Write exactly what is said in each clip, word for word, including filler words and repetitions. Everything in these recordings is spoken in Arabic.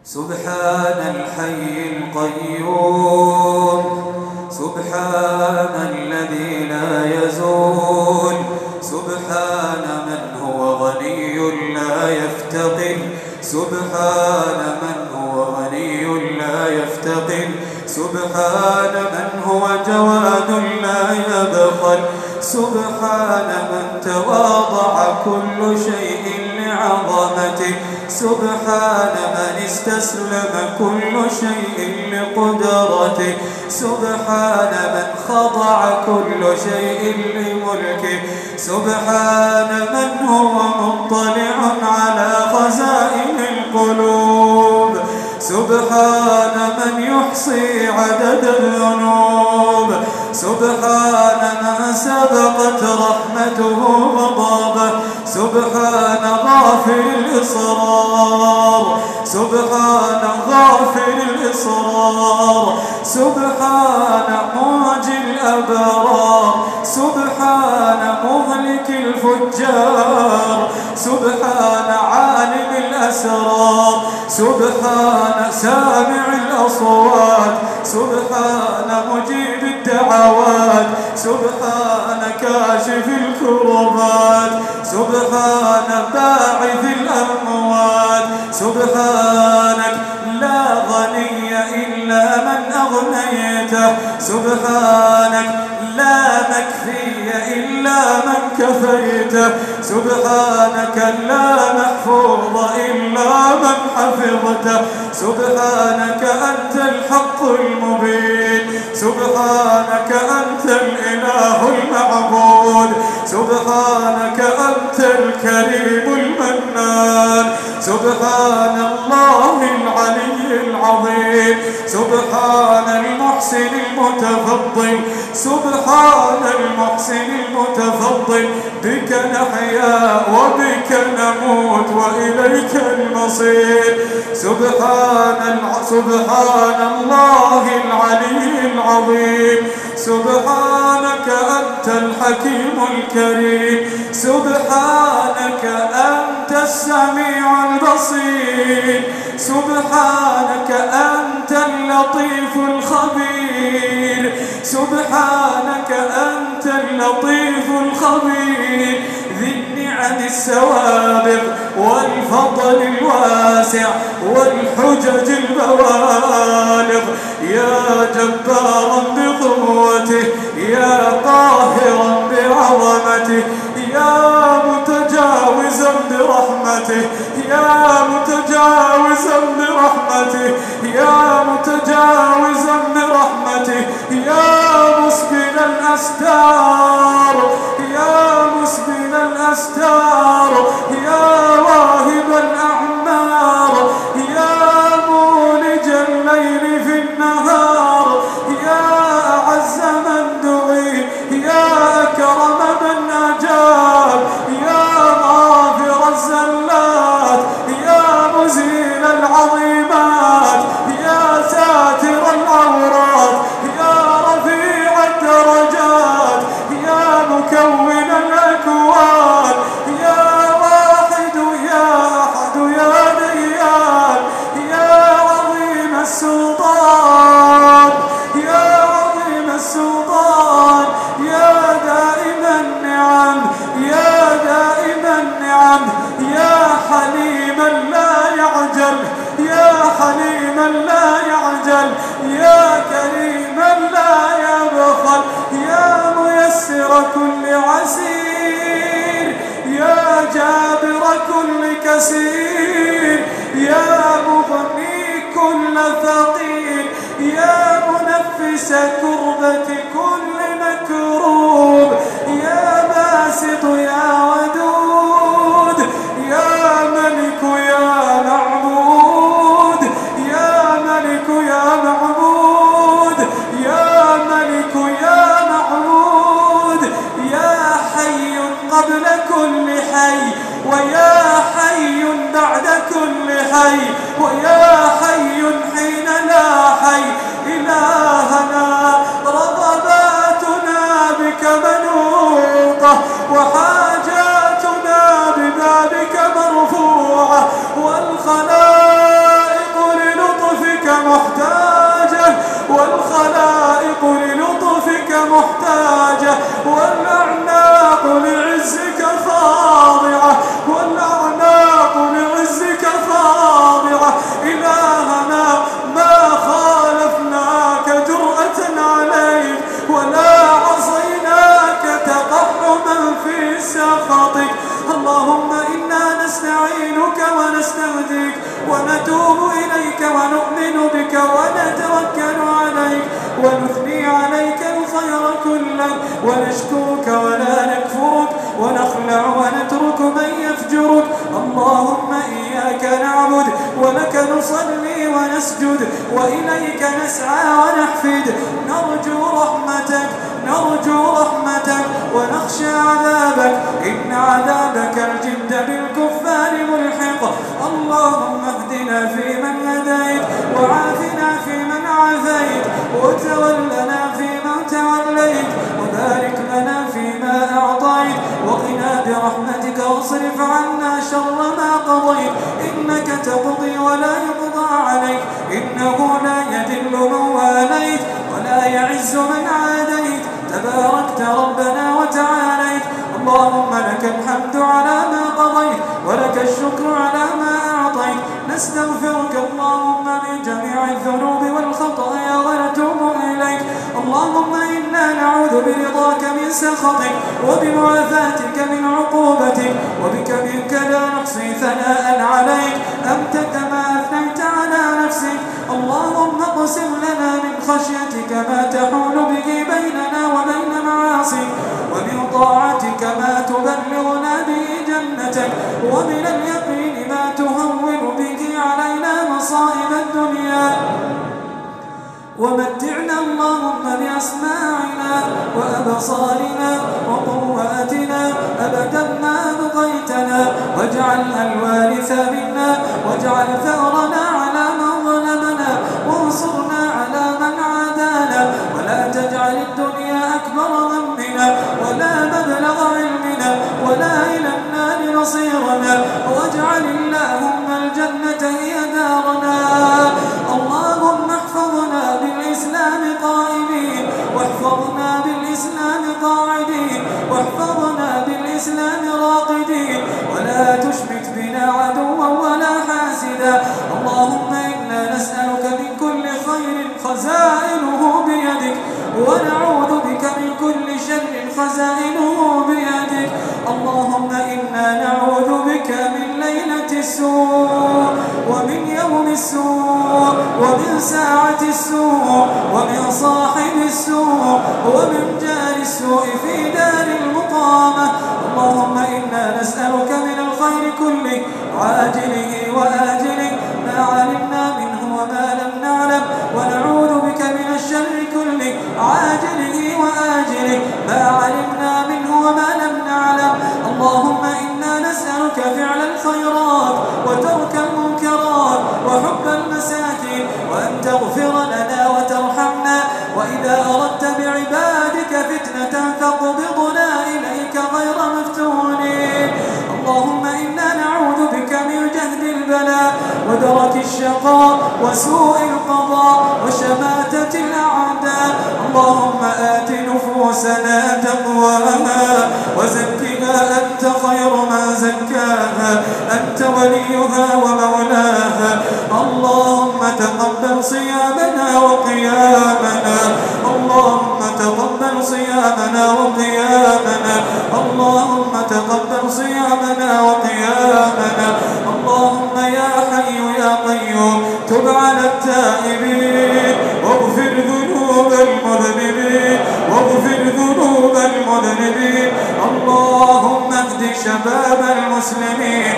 سبحان الحي القيوم، سبحان الذي لا يزول، سبحان من هو غني لا يفتقر، سبحان من هو غني لا يفتقر، سبحان من هو جواد لا يبخل، سبحان من تواضع كل شيء لعظمته، سبحان من استسلم كل شيء لقدرته، سبحان من خضع كل شيء لملكه، سبحان من هو مطلع على خزائن القلوب، سبحان من يحصي عدد الذنوب، سبحان من سبقت رحمته غضبه، سبحان غافر الإصرار، سبحان غافر الإصرار، سبحان معجي الأبرار، سبحان مهلك الفجار، سبحان عالم الأسرار، سبحان سامع الأصوات، سبحان مجيب الدعوات، سبحان كاشف الكربات، سبحان باعث الأموات، سبحانك لا غني إلا من أغنيته، سبحانك لا مكفي إلا من كفيته، سبحانك لا محفوظ إلا من حفظته، سبحانك أنت الحق المبين، سبحانك أنت الإله المعبود، سبحانك أنت الكريم المنان، سبحان الله العلي العظيم، سبحان المحسن المتفضل، سبحان المحسن المتفضل، بك نحيا وبك نموت وإليك المصير، سبحان سبحان الله العلي العظيم، سبحانك أنت الحكيم الكريم، سبحانك أنت السميع البصير، سبحانك أنت اللطيف الخبير، سبحانك أنت اللطيف الخبير، ذي النعم السوابق والفضل الواسع والحجج البوالغ، يا جبارا بقوته، يا قاهرا بعظمته، يا متجاوزا برحمته، يا متجاوزا برحمته، يا متجاوزا برحمته، يا مسبل الأستار، يا مسبل الأستار، يا واهب الأعمار، يا مولج الليل في النهار، يا أعز من دعي، يا أكرم من أجاب، يا غافر الزلات، يا مزيل العظيمات، يا ساتر العورات، يا رفيع الدرجات، يا مكون الأكوان، يا واحد يا أحد يا ديان، يا عظيم السلطان، يا عظيم السلطان، يا دائم النعم، يا دائم النعم، يا حليما لا يعجل، يا حليما لا يعجل، يا كريما لا يبخل، يا ميسر كل عسير، يا جابر كل كسير، يا مغني كل فقير، يا منفس كربة كل مكروب، يا باسط يا ودود، يا ملك يا معبود، يا ملك يا معبود، يا ملك يا معبود، يا حي قبل كل حي، ويا حي بعد كل حي، ويا حي حين لا حي، إلهنا رغباتنا بك منوطة وحاجاتنا ونؤمن بك ونتوكل عليك ونثني عليك الخير كله ونشكرك ولا نكفرك ونخلع ونترك من يفجرك. اللهم إياك نعبد ولك نصلي ونسجد وإليك نسعى ونحفد، نرجو رحمتك نرجو رحمتك ونخشى عذابك، إن عذابك الجد بالكفار ملحق. اللهم اهدنا فيمن هديت وعافنا فيمن عافيت وتولنا فيمن توليت وبارك لنا فيما أعطيت وقنا برحمتك واصرف عنا شر ما قضيت، إنك تقضي ولا يقضى عليك، إنه لا يذل من واليت ولا يعز من عاديت، تباركت ربنا وتعاليت. اللهم لك الحمد على ما قضيت ولك الشكر على ما أعطيت، نستغفرك اللهم من جميع الذنوب والخطايا ونتوب إليك. اللهم إنا نعوذ برضاك من سخطك وبمعافاتك من عقوبتك وبك منك لا نحصي ثناء عليك أنت كما أثنيت على نفسك. اللهم اقسم لنا من خشيتك ما تحول به بيننا وبين معاصيك ومن طاعتك ما تبلغنا به جنتك ومن اليقين ما تهون به علينا مصائب الدنيا ومتعنا اللهم بأسماعنا وأبصارنا وقواتنا أبدا ما بقيتنا واجعلها الوارث منا واجعل ثأرنا على من ظلمنا وانصرنا على من عادانا ولا تجعل الدنيا أكبر همنا ولا مبلغ علمنا ولا إلى النار مصيرنا واجعل اللهم الجنة هي دارنا. اللهم احفظنا بالإسلام قائمين واحفظنا بالإسلام قاعدين واحفظنا بالإسلام راقدين ولا تشمت بنا عدوا ولا حاسدا. اللهم إنا نسألك من كل خير خزائنه بيدك ونعوذ بك من كل شر خزائنه بيدك. اللهم إنا نعوذ بك من ليلة السوء ومن يوم السوء ومن ساعة السوء ومن صاحب السوء ومن جار السوء في دار المقامة. اللهم إنا نسألك من الخير كله عاجله وآجله ما علمنا منه وما لم نعلم ونعوذ بك من الشر كله عاجله وآجله ما علمنا منه وما لم نعلم. اللهم إنا نسألك فعل الخيرات وترك المنكرات وحب المساكين وأن تغفر لنا وترحمنا وإذا أردت بعبادك فتنة فاقبضنا إليك غير مفتونين. اللهم إنا نعوذ بك من جهد البلاء ودرك الشقاء وسوء القضاء وشماتة الأعداء. اللهم آت نفوسنا تقواها وزكها أنت خير من زكاها أنت وليها ومولاها. اللهم تقبل صيامنا وقيامنا اللهم تقبل صيامنا وقيامنا اللهم تقبل صيامنا وقيامنا. اللهم يا حي يا قيوم تب على التائبين واغفر ذنوب المذنبين واغفر ذنوب المذنبين. اللهم اهد شباب المسلمين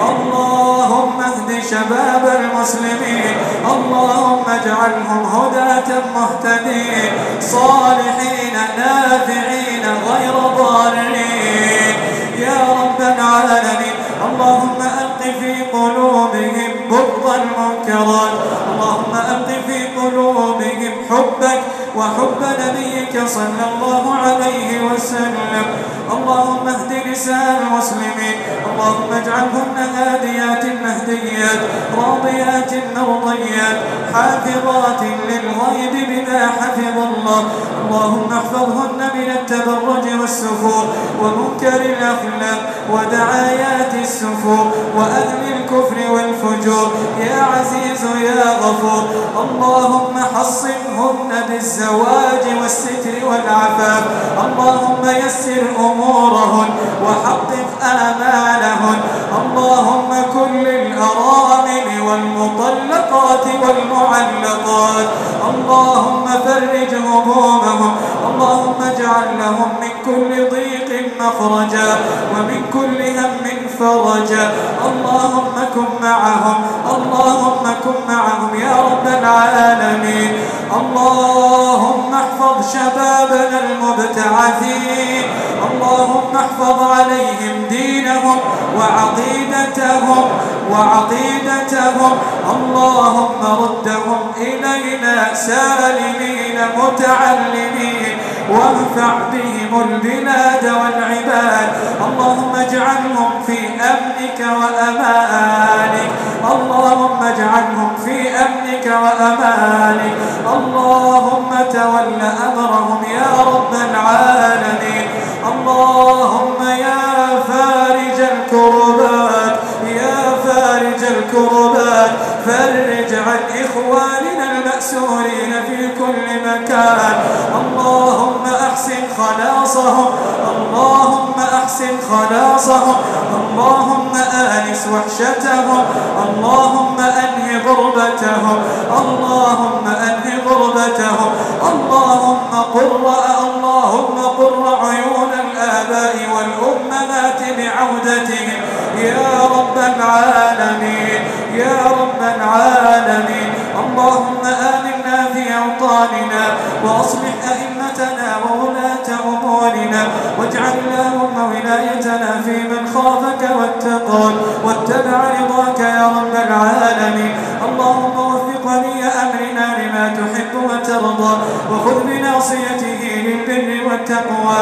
اللهم اهد شباب المسلمين اللهم اجعلهم هداة مهتدين صالحين نافعين غير ضارين يا رب العالمين. اللهم ألق في قلوبهم بغض المنكرات اللهم ألق في قلوبهم حبك وحب نبيك صلى الله عليه وسلم. اللهم اهد نساء المسلمين اللهم اجعلهن هاديات مهديات راضيات مرضيات حافظات للغيب بما حفظ الله. اللهم احفظهن من التبرج والسفور ومنكر الأخلاق ودعايات السفور وأهل الكفر والفجور يا عزيز يا غفور. اللهم حصنهن بالزواج والستر والعفاف. اللهم يسر أمورهن وحقق آمالهن. اللهم كن للأرامل والمطلقات والمعلقات. اللهم فرج همومهم، اللهم اجعل لهم من كل ضيق مخرجا ومن كل هم فرجا. اللهم كن معهم، اللهم كن معهم يا رب العالمين. اللهم احفظ شبابنا المبتعثين، اللهم احفظ عليهم دينهم وعقيدتهم وعقيدتهم. اللهم ردهم إلينا سالمين متعلمين، وانفع بهم البلاد والعباد. اللهم اجعلهم في أمنك وأمانك، اللهم اجعلهم في أمنك وأمانك. اللهم تول أمرهم يا رب العالمين. اللهم يا فارج الكربات، يا فارج الكربات، فرج عن إخواننا المأسورين في كل مكان. اللهم أحسن خلاصهم، اللهم أحسن خلاصهم، اللهم آنس وحشتهم، اللهم أنهي غربتهم، اللهم أنهي غربتهم. اللهم قر اللهم قر عيون الآباء والأمهات بعودتهم يا رب العالمين، يا رب العالمين. اللهم آمنا في أوطاننا، وأصلح أئمتنا وولاة أمورنا، واجعل اللهم ولايتنا في من خافك واتقاك واتبع رضاك يا رب العالمين. اللهم وفق ولي أمرنا لما تحب وترضى، وخذ بناصيته للبر والتقوى.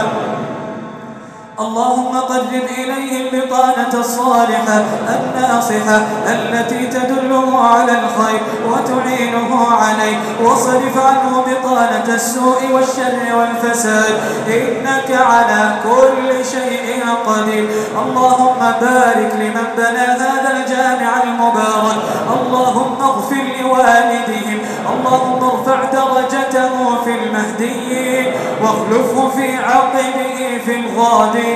اللهم قرب إليه البطانة الصالحة الناصحة التي تدله على الخير وتعينه عليه، واصرف عنه بطانة السوء والشر والفساد، إنك على كل شيء قدير. اللهم بارك لمن بنى هذا الجامع المبارك، اللهم اغفر لوالدهم، اللهم ارفع درجته في المهديين، واخلفه في عقبه في الغابرين.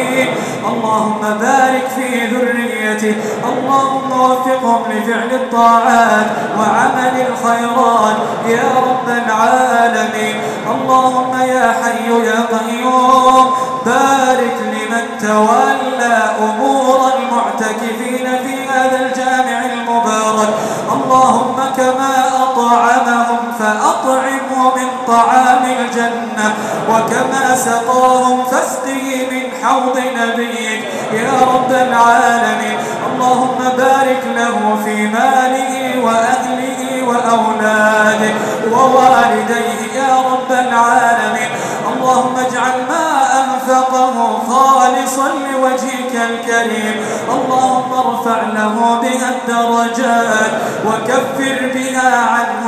اللهم بارك في ذريته، اللهم وفقهم لفعل الطاعات وعمل الخيرات يا رب العالمين. اللهم يا حي يا قيوم بارك لمن تولى أمور المعتكفين في هذا الجامع المبارك. اللهم كما أطعمهم فأطعمه من طعام الجنة، وكما سقاهم فاسقه من حوض نبيك يا رب العالمين. اللهم بارك له في ماله وأهله وأولاده ووالديه يا رب العالمين. اللهم اجعل ما أنفقه خالصا لوجهك الكريم. اللهم ارفع له بها الدرجات وكفر بها عنه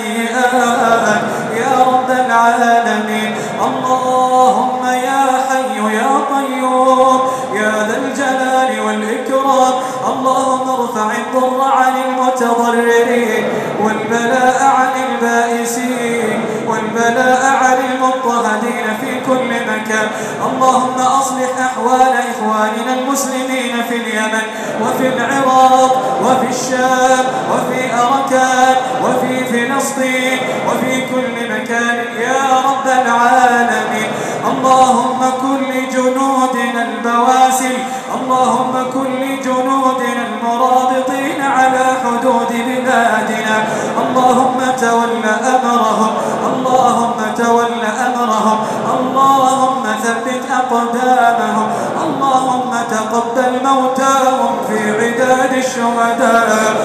السيئات يا رب العالمين. اللهم يا حي يا قيوم يا ذا الجلال والإكرام، اللهم ارفع الضر عن المتضررين والبلاء عن البائسين والبلاء عن المضطهدين في كل مكان. اللهم أصلح أحوال إخواننا المسلمين في اليمن وفي العراق وفي الشام وفي أركان وفي فلسطين وفي كل مكان يا رب العالمين. اللهم كن لجنودنا البواسل، اللهم كن لجنودنا المرابطين على حدود بلادنا. اللهم تول أمرهم، اللهم تول أمرهم، اللهم ثبت أقدامهم، اللهم تقبل موتاهم في عداد الشهداء.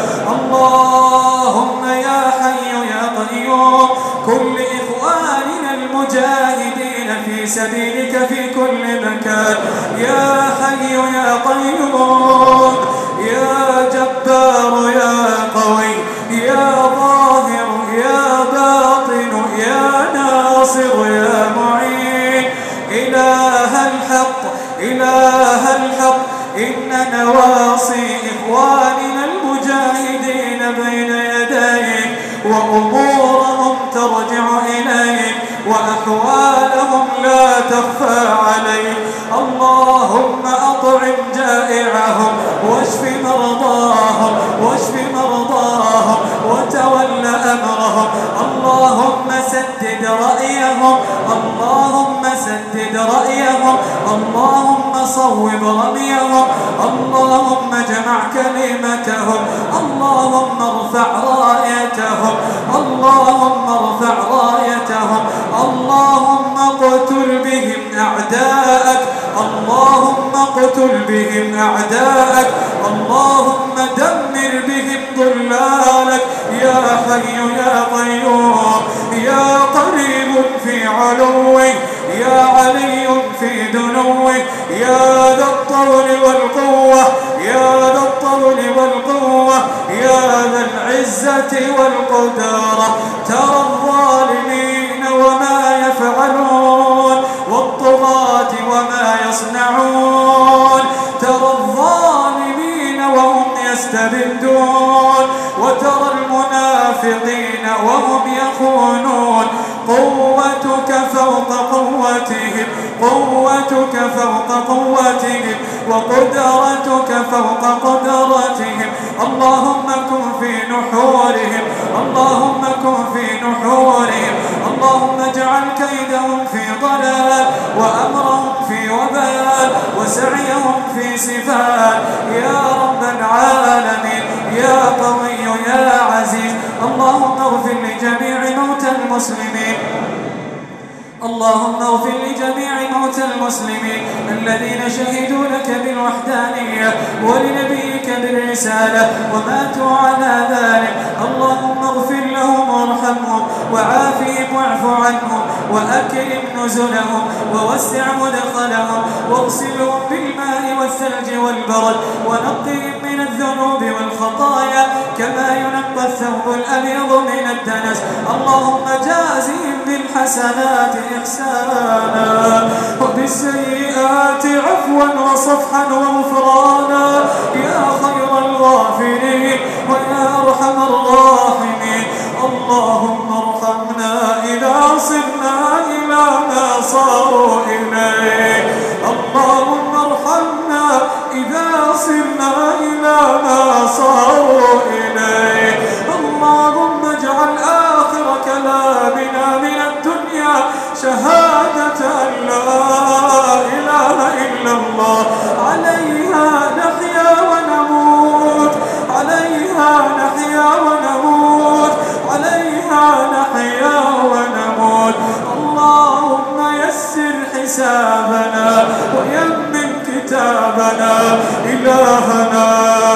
اللهم يا حي يا قيوم كن لإخواننا المجاهدين في سبيلك في كل مكان يا حي يا قيوم يا جبار يا قوي يا ظاهر يا باطن يا ناصر يا معين. إله الحق إله الحق إن نواصي إخواننا المجاهدين بين يديك، وأمورهم ترجع إليك، وأحوالهم لا تخفى عليك. اللهم أطعم جائعهم واشف مرضاهم واشف مرضاهم وتولى رأيهم اللهم سدد رأيهم اللهم سدد رأيهم اللهم صوب رميهم اللهم اجمع كلمتهم اللهم ارفع رايتهم اللهم ارفع رايتهم اللهم اقتل بهم أعداءك اللهم اقتل بهم أعداءك اللهم دمر بهم ضلالك يا حي يا قيوم يا قريب في علوه يا علي في دنوه يا ذا الطول والقوة يا ذا الطول والقوة يا ذا العزة والقدرة ترى الظالمين وما يفعلون والطغاة وما يصنعون ترى الظالمين وهم يستبدون وترى المنافقين وهم يخونون قوتك فوق قوتهم قوتك فوق قوتهم وقدرتك فوق قدرتهم اللهم كن في نحورهم اللهم كن في نحورهم اللهم اجعل كيدهم في ضلال وأمرهم في وبال وسعيهم في سفال يا رب العالمين يا قوي يا عزيز اللهم اغفر لجميع موتى المسلمين اللهم اغفر لجميع موتى المسلمين الذين شهدوا لك بالوحدانية ولنبيك بالرسالة وماتوا على ذلك اللهم اغفر لهم وارحمهم وعافهم واعف عنهم وأكرم نزلهم ووسع مدخلهم واغسلهم بالماء والثلج والبرد ونقهم من الذنوب والخطايا كما ينقى الثوب الأبيض من الدنس اللهم جازهم بالحسنات إحسانا وبالسيئات عفوا وصفحا وغفرانا يا خير الغافرين ويا أرحم الراحمين اللهم ارحمنا إذا صرنا إلى ما صاروا إليه اللهم ارحمنا إذا صرنا إلى ما صاروا إليه اللهم اجعل آخر كلامنا من الدنيا شهادة أن لا إله إلا الله عليها نحيا ونموت عليها نحيا ونموت عليها نحيا ونموت اللهم يسر حسابنا ويمن كتابنا إلهنا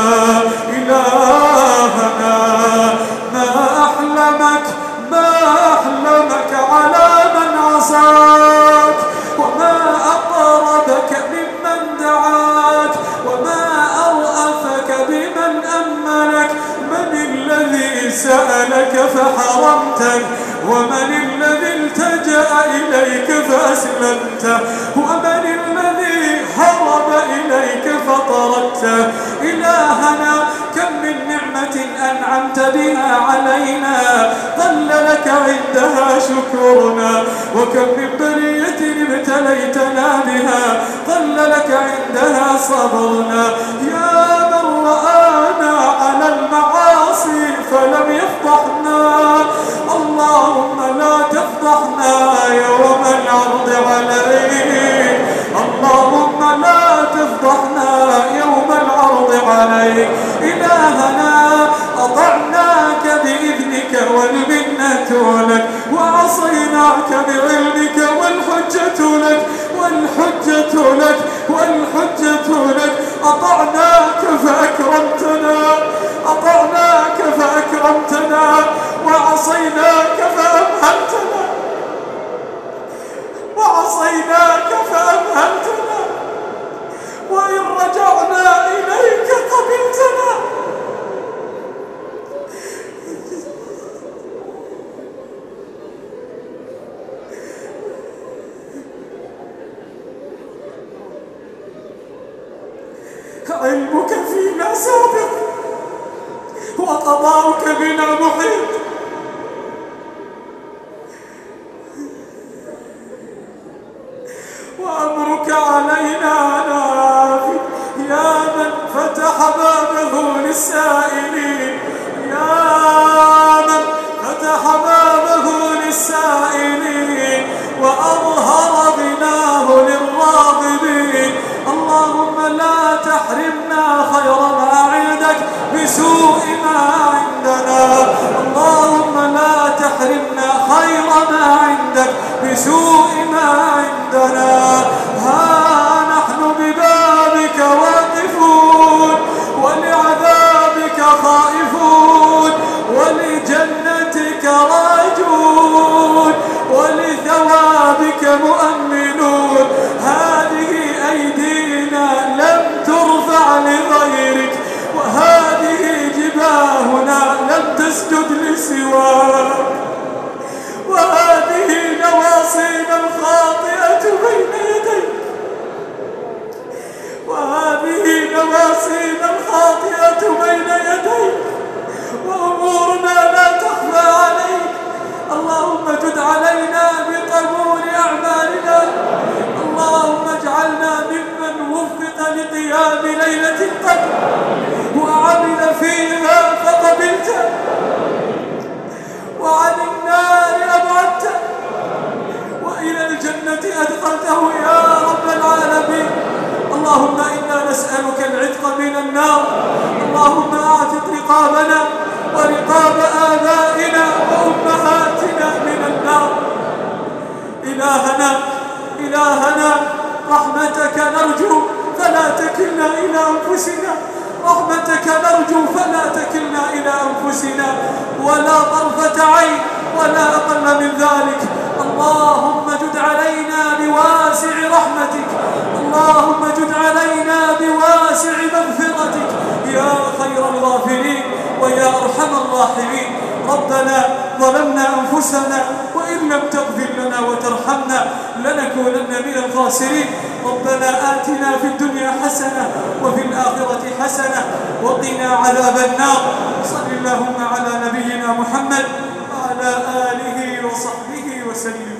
إلهنا ما أحلمك ما أحلمك على من عصاك وما أقربك ممن دعاك وما أرأفك بمن أمنك من الذي سألك فحرمتك ومن الذي التجأ إليك فأسلمته ومن الذي هرب إليك فطردته إلهنا كم من نعمة أنعمت بها علينا قل لك عندها شكرنا وكم من بلية ابتليتنا بها قل لك عندها صبرنا يا من رآنا على المعاصي فلم يفضحنا اللهم لا تفضحنا يوم العرض عليك اللهم لا تفضحنا يوم العرض عليك إلهنا أطعناك بإذنك والمنة لك وعصيناك بعلمك والحجة لك والحجة لك والحجة لك أطعناك فأكرمتنا أطعناك فأكرمتنا وعصيناك فأمهلتنا وعصيناك فأمهلتنا وإن رجعنا إليك قبلتنا علمك فينا سابق وقضاؤك بنا محيط وأمرك علينا نافذ يا من فتح بابه للسائلين يا من فتح بك مؤمنون. هذه أيدينا لم ترفع لغيرك، وهذه جباهنا لم تسجد لسواك، وهذه نواصينا الخاطئة بين يديك، وهذه نواصينا الخاطئة بين يديك، وأمورنا لا تخفى عليك. اللهم جد علينا بقبول أعمالنا. اللهم اجعلنا ممن وفق لقيام ليلة القدر وعمل فيها فقبلته، وعن النار أبعدته، وإلى الجنة أدخلته يا رب العالمين. اللهم إنا نسألك العتق من النار. اللهم أعتق رقابنا ورقاب آبائنا وأمهاتنا من النار. إلهنا إلهنا رحمتك نرجو فلا تكلنا إلى أنفسنا، رحمتك نرجو فلا تكلنا إلى أنفسنا ولا طرفة عين ولا أقل من ذلك. اللهم جد علينا بواسع رحمتك، اللهم جد علينا بواسع مغفرتك يا خير الغافرين ويا أرحم الراحمين. ربنا ظلمنا أنفسنا وإن لم تغفر لنا وترحمنا لنكونن من الخاسرين. ربنا آتنا في الدنيا حسنة وفي الآخرة حسنة وقنا عذاب النار. صل اللهم على نبينا محمد وعلى آله وصحبه وسلم.